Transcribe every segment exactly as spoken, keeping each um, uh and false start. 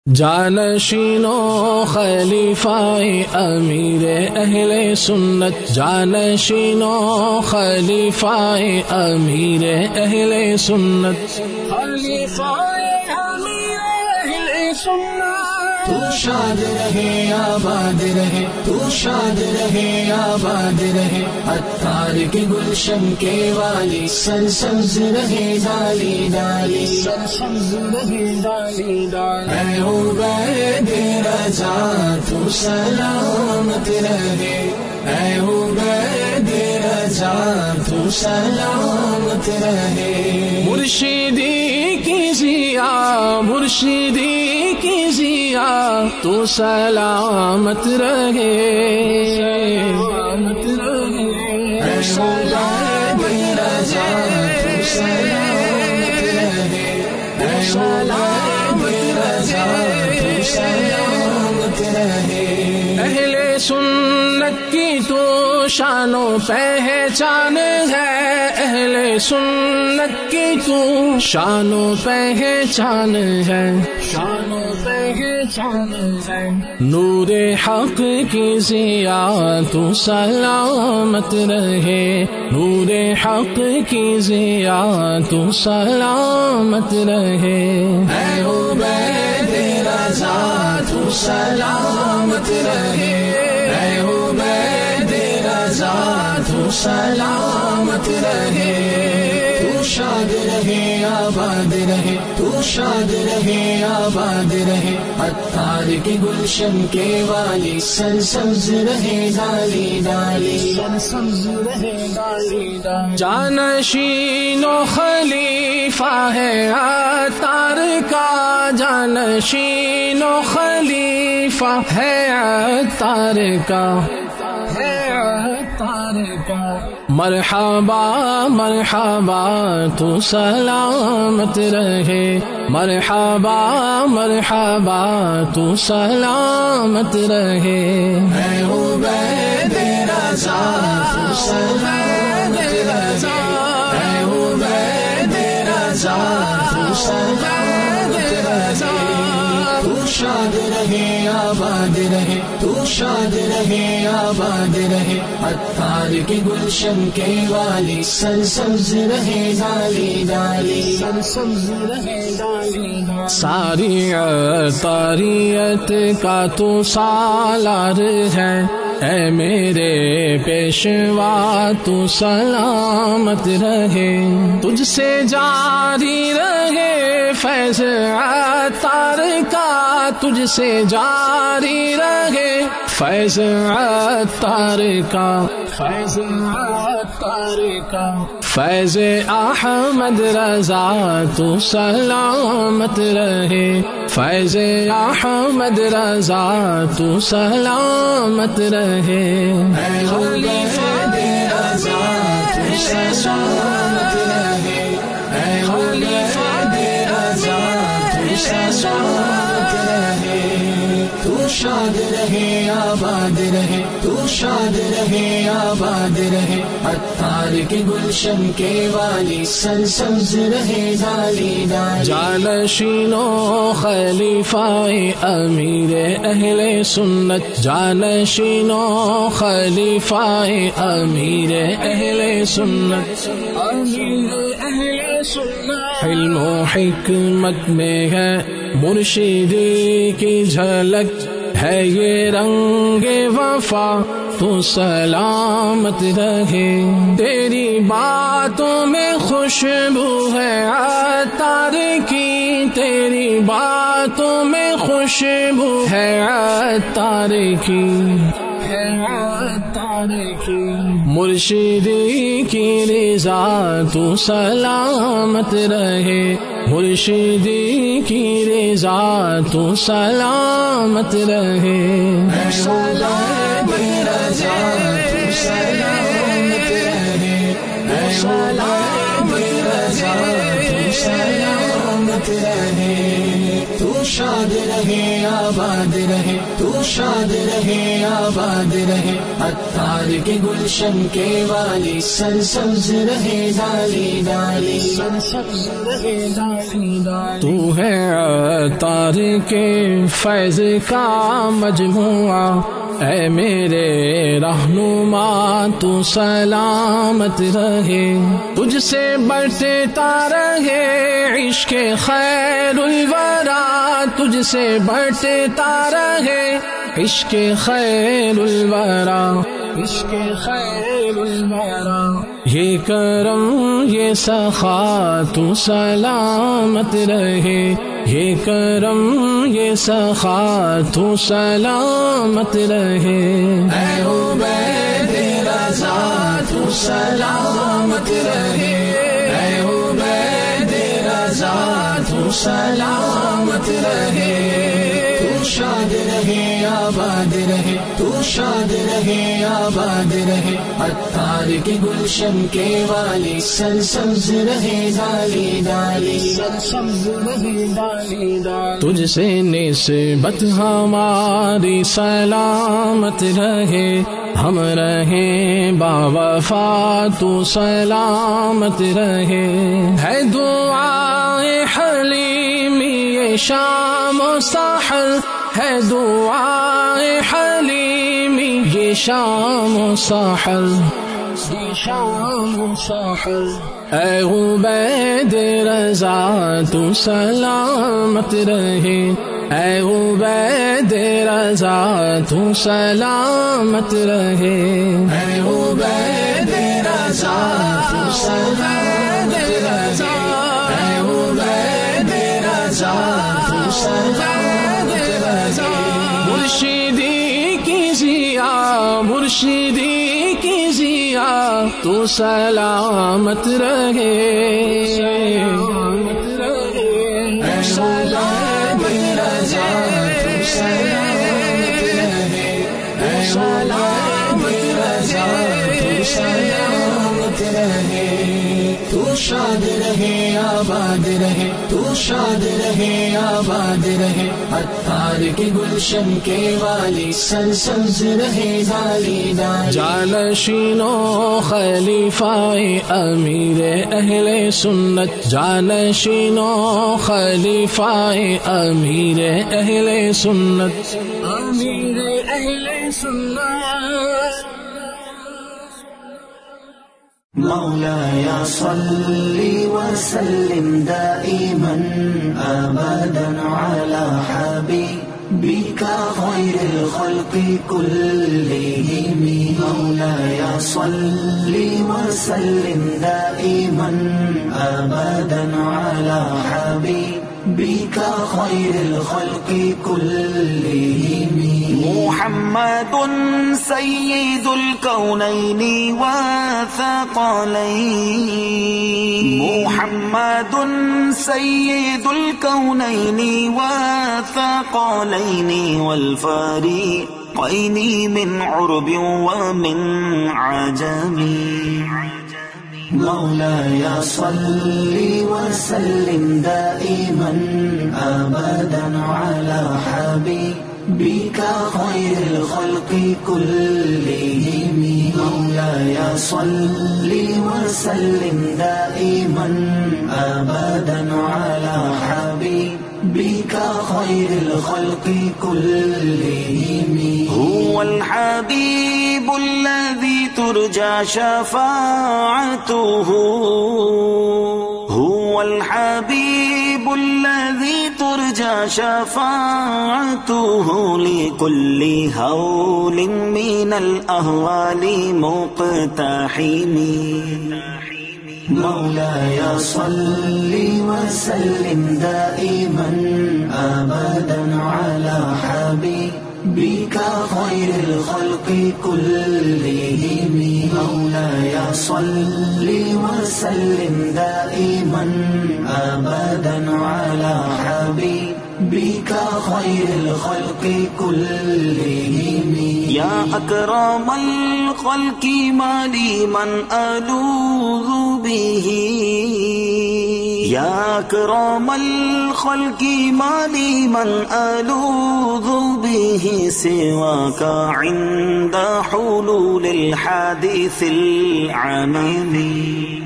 جانشینو خلیفہ امیر اہل سنت، جانشینو خلیفہ امیر اہل سنت، خلیفہ امیر اہل سنت۔ تو شاد رہے آباد رہے، تو شاد رہے آباد رہے، عطار کے گلشن کے والی، سرسبز رہے ڈالی ڈالی، سرسبز رہے ڈالی ڈالی۔ اے عبید رضا تو سلامت رہے، اے عبید رضا تو سلامت رہے۔ مرشدی کی ضیا، مرشدی کی ضیا تو سلامت رہے، سلامت رہے۔ اے عبید رضا تو سلامت رہے، اے عبید رضا تو سلامت رہے۔ اہل سنت کی تو شان و پہچان ہے، اہل سنت کی تو شان و پہچان ہے، شان و پہچان ہے۔ نور حق کی ضیا تو سلامت رہے، نور حق کی ضیا تو سلامت رہے۔ اے عبید رضا تو سلامت رہے، اے عبید رضا تو سلامت رہے۔ تو شاد رہے آباد رہے، تو شاد رہے آباد رہے، عطار کے گلشن کے والی، سرسبز رہے ڈالی ڈالی، سرسبز رہے ڈالی ڈالی۔ جانشین و خلیفہ ہے عطار کا، جانشین و خلیفہ ہے عطار کا، ہے عطار کا۔ مرحبا مرحبا تو سلامت رہے، مرحبا مرحبا تو سلامت رہے۔ اے عبید رضا تو سلامت رہے، اے عبید رضا تو سلامت رہے۔ تو شاد رہے آباد رہے، تو شاد رہے آباد رہے، عطار کے گلشن کے والی، سرسبز رہے ڈالی ڈالی، سرسبز رہے ڈالی ڈالی۔ ساری عطاریت کا تو سالار ہے، اے میرے پیشوا تو سلامت رہے، تجھ سے جاری رہے فیض عطار کا، تجھ سے جاری رہے فیض عطار کا، فیض عطار کا۔ فیض احمد رضا تو سلامت رہے، فیض احمد رضا تو سلامت رہے۔ اے عبید رضا تو سلامت رہے، اے عبید رضا تو سلامت رہے۔ تو شاد رہے آباد رہے، تو شاد رہے آباد رہے، عطار کے گلشن کے والی، سرسبز رہے ڈالی ڈالی۔ جانشینو خلیفہ امیر اہل سنت، جانشینو خلیفہ امیر اہل سنت، امیر اہل سنت۔ علم و حکمت میں ہے مرشدی کی جھلک، ہے یہ رنگ وفا تو سلامت رہے، تیری باتوں میں خوشبو ہے عطار کی، تیری باتوں میں خوشبو ہے عطار کی، ہے عطار کی۔ مرشدی کی رضا تو سلامت رہے، مرشدی کی رضا تو سلامت رہے۔ اے عبید رضا تو سلامت رہے، اے عبید رضا تو سلامت رہے۔ تو شاد رہے آباد رہے، تو شاد رہے آباد رہے، عطار کے گلشن کے والی سرسبز رہے ڈالی ڈالی، سرسبز رہے ڈالی ڈالی۔ تو ہے عطار کے فیض کا مجموعہ، اے میرے رہنما تو سلامت رہے، تجھ سے بڑھتا رہے عشق خیر الورا، تجھ سے بڑھتا رہے عشق خیر الورا، عشق خیر الورا۔ یہ کرم یہ سخا تو سلامت رہے، یہ کرم یہ سخا تو سلامت رہے، اے عبید رضا تو سلامت رہے، اے عبید رضا تو سلامت رہے، تو شاد رہے آباد رہے، تو شاد رہے آباد رہے، عطار کے گلشن کے والی سرسبز رہے ڈالی ڈالی، سرسبز رہے ڈالی ڈالی۔ تجھ سے نسبت ہماری سلامت رہے، ہم رہیں باوفا تو سلامت رہے، ہے دعائے حلیمی یہ شام و سحر، ہے دعائے حلیمی یہ شام و سحر، یہ شام و سحر۔ اے عبید رضا تو سلامت رہے، اے عبید رضا تو سلامت رہے، اے عبید رضا تو سلامت رہے، اے عبید رضا تو سلامت رہے، مرشدی کی ضیا مرشدی کی ضیا تو سلامت رہے، سلامت رہے، اے عبید رضا تو سلامت رہے، اے عبید رضا تو سلامت رہے، تو شاد رہے آباد رہے، تو شاد رہے آباد رہے، عطار کے گلشن کے والی سرسبز رہے ڈالی ڈالی۔ جانشین و خلیفہ امیر اہل سنت، جانشین و خلیفہ امیر اہل سنت، امیر اہل سنت۔ مولاي صل وسلم دائما أبدا على حبيبك خير الخلق كلهم، مولاي صل وسلم دائما أبدا على حبيبك خير الخلق كلهم، محمد سيد الكونين والثقلين، محمد سيد الكونين والثقلين والفريقين من عرب ومن عجم، مولاي صل وسلم دائما أبدا على حبيبك خير الخلق كلهم، مولاي صل وسلم دائما أبدا على حبيبك خير الخلق كلهم، هو الحبيب الذي ترجى شفاعته، هو الحبيب الذي ترجى شفاعته لكل هول من الأهوال مقتحم، مولاي صل وسلم دائما أبدا على حبيبك خير الخلق كلهم، مولاي صل وسلم دائما أبدا على حبيبك خير الخلق كلهم، يا أكرم الخلق ما لي من ألوذ به، یا اکرم الخلق مالی من الوذ به سواك عند حلول الحادث العميم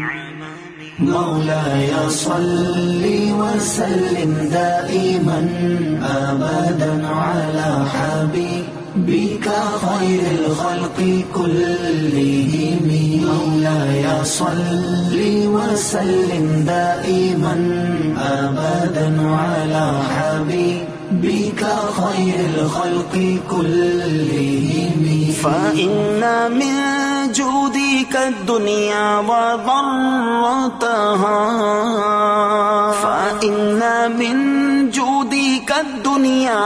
مولاي صل وسلم دائما أبدا على حبيبك خير الخلق كلهم مولاي صل وسلم دائما أبدا على حبيبك خير الخلق كلهم فإن من جودك الدنيا وضرتها فإن من جودك الدنيا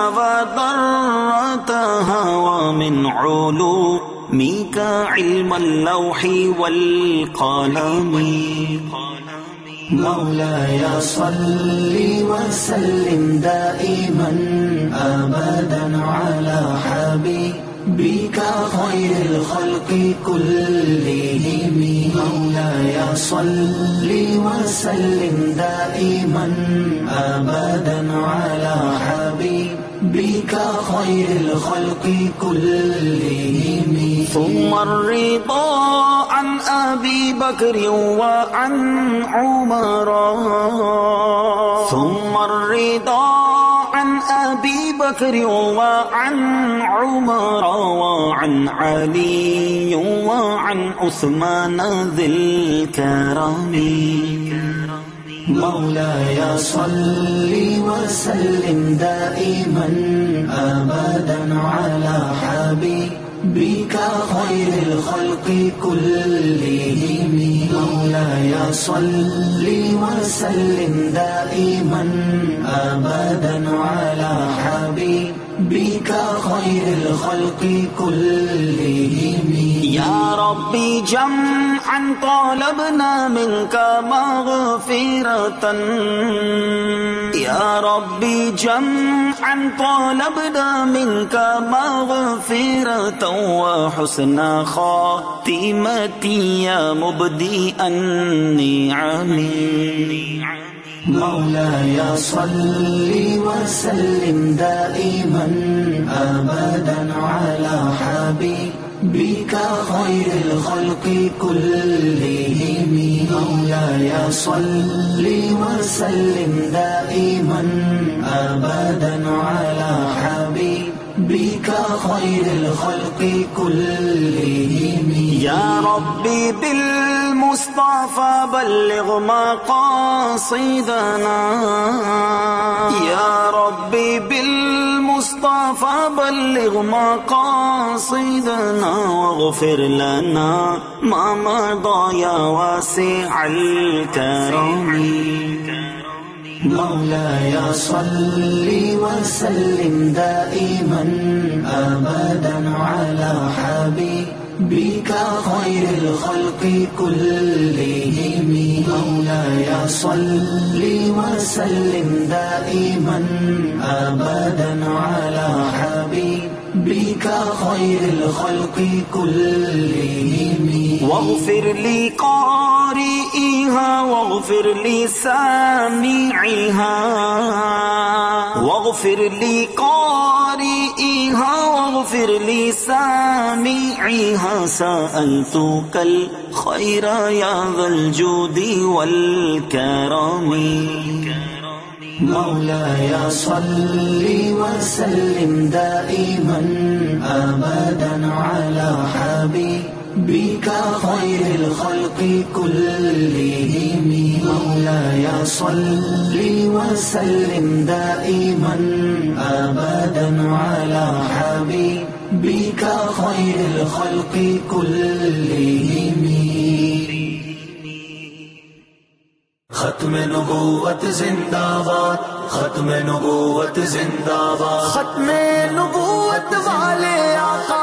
وضرتها ومن علومك علم اللوح والقلم مولاي صل وسلم دائما أبدا على حبيبك خير الخلق كلهم مولاي صل وسلم دائما أبدا على حبيبك خير الخلق كلهم ثم الرضا عن أبي بكر وعن عمر ثم الرضا عن أبي بكر وعن عمر وعن علي وعن عثمان ذي الكرم مولاي صل وسلم دائما أبدا على حبيبك خير الخلق كلهم مولاي صل وسلم دائما أبدا على حبيبك خير الخلق كلهم يا ربي جمعا طالبنا منك مغفرة يا ربي جمعا طالبنا منك مغفرة وحسن خاتمتي يا مبدئ النعم مولاي صل وسلم دائما أبدا على حبيبك خير الخلق كلهم مولاي صل وسلم دائما أبدا على حبيبك خير الخلق كلهم يا ربي بالمصطفى بلغ مقاصدنا يا ربي بالمصطفى بلغ مقاصدنا واغفر لنا ما مضى يا واسع الكرم مولاي صل وسلم دائما أبدا على حبيبك خير الخلق كلهم مولاي صل وسلم دائما أبدا على حبيبك خير الخلق كلهم واغفر لي قارئها واغفر لي سامعها واغفر لي قارئها واغفر لي سامعها سألتك الخير يا ذا الجود والكرم مولاي صل وسلم دائما أبدا على حبيبك خير الخلق كلهم مولاي صل وسلم دائما أبدا على حبيبك خير الخلق كلهم ختم نبوت زندہ باد ختم نبوت زندہ باد ختم نبوت والے آقا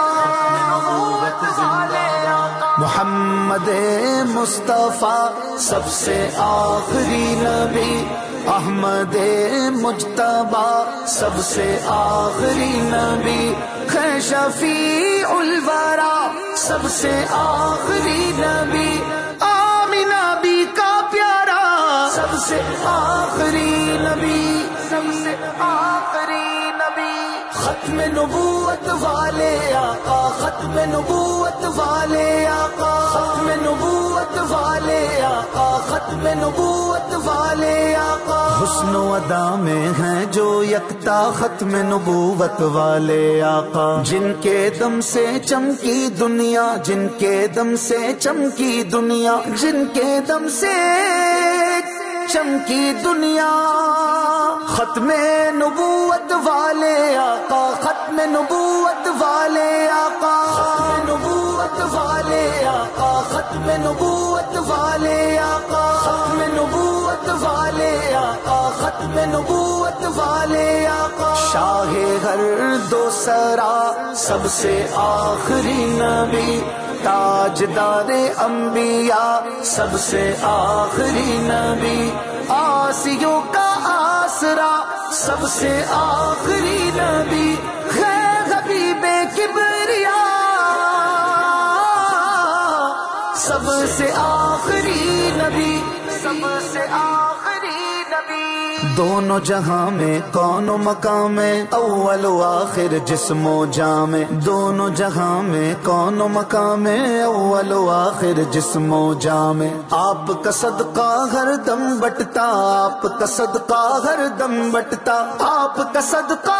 محمد مصطفیٰ سب سے آخری نبی احمد مجتبی سب سے آخری نبی ہے شفیع الورا سب سے آخری نبی آمینہ بی کا پیارا سب سے آخری نبی، سب سے آخری نبی، ختم نبوت والے آقا، ختم نبوت والے آقا، ختم نبوت والے آقا، ختم نبوت والے آقا، حسن و ادا میں ہیں جو یکتا ختم نبوت والے آقا، جن کے دم سے چمکی دنیا، جن کے دم سے چمکی دنیا، جن کے دم سے چمکی دنیا، ختم نبوت والے آقا، ختم نبوت والے آقا، ختم نبوت والے آقا، ختم نبوت والے آقا، ختم نبوت والے آقا، ختم نبوت والے آقا، شاہ ہر دو سرا سب سے آخری نبی، تاجدار انبیاء سب سے آخری نبی، آسیوں کا آسرا سب سے آخری نبی، ہے حبیب کبریا سب سے آخری نبی، سب سے آخری نبی، دونوں جہاں میں کون و مقام میں اول و آخر جسم و جام، دونوں جہاں میں کون و مقام میں اول و آخر جسم و جام، آپ کا صدقہ ہر دم بٹتا، آپ کا صدقہ ہر دم بٹتا، آپ کا صدقہ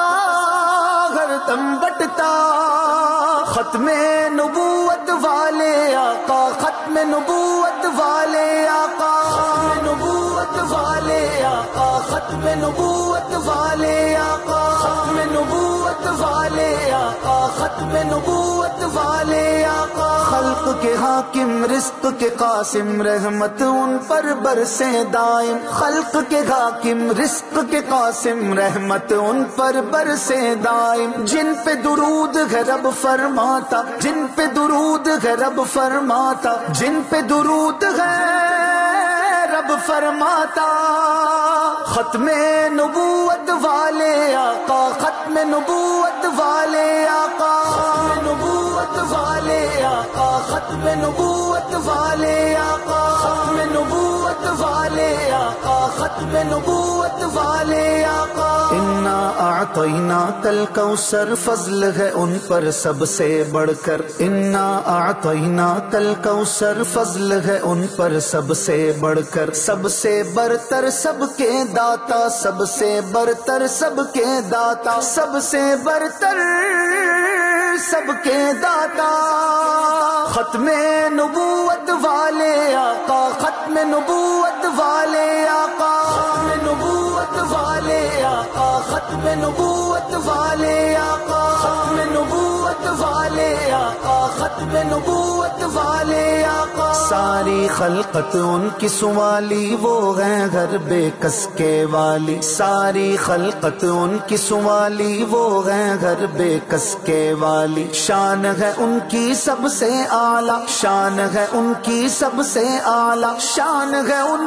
ہر دم بٹتا، ختم نبوت والے آقا، ختم نبوت والے آقا، ختم نبوت والے آقا، ختم نبوت والے آقا، ختم نبوت والے آقا، ختم نبوت والے آقا، خلق کے حاکم رزق کے قاسم رحمت ان پر برسے دائم، خلق کے حاکم رزق کے قاسم رحمت ان پر برسے دائم، جن پہ درود ہے رب فرماتا، جن پہ درود ہے رب فرماتا، جن پہ درود ہے رب فرماتا، ختم نبوت والے آقا، ختم نبوت والے آقا، ختم نبوت والے آقا، ختم نبوت والے آقا، ختم نبوت والے آقا، ختم نبوت والے آقا، انا اعطیناک الکوثر فضل ہے ان پر سب سے بڑھ کر، انا اعطیناک الکوثر فضل ہے ان پر سب سے بڑھ کر، سب سے برتر سب کے داتا، سب سے برتر سب کے داتا، سب سے برتر سب کے داتا، ختم نبوت والے آقا، ختم نبوت والے آقا، ختم نبوت والے آقا، ختم نبوت والے آقا، ختم نبوت والے آقا، ختم نبوت والے آقا، ساری خلقت ان کی سوالی وہ ہیں گھر بے کس کے والی، ساری خلقت ان کی سوالی وہ ہیں گھر بے کس کے والی، شان ہے ان کی سب سے اعلیٰ، شان ہے ان کی سب سے اعلیٰ، شان ہے ان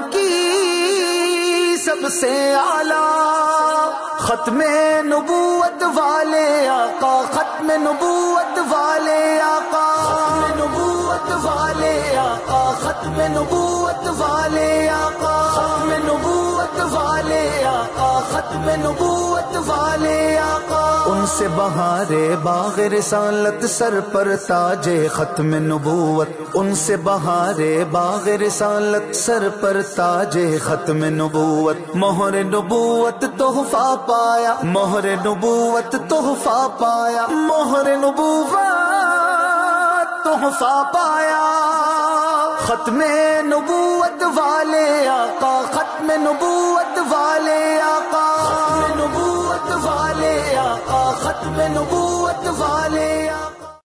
کی سب سے اعلیٰ، ختم نبوت والے آقا، ختم نبوت والے آقا، ختم نبوت والے آقا، ختم نبوت والے آقا، ختم نبوت والے آقا، ختم نبوت والے آقا، ان سے بہار باغ رسالت سر پر تاج ختم نبوت، ان سے بہار باغ رسالت سر پر تاج ختم نبوت، مہر نبوت تحفہ پایا، مہر نبوت تحفہ پایا، مہر نبوت تحفہ پایا، ختم نبوت والے آقا، ختم نبوت والے آقا، ختم نبوت والے آقا، ختم نبوت والے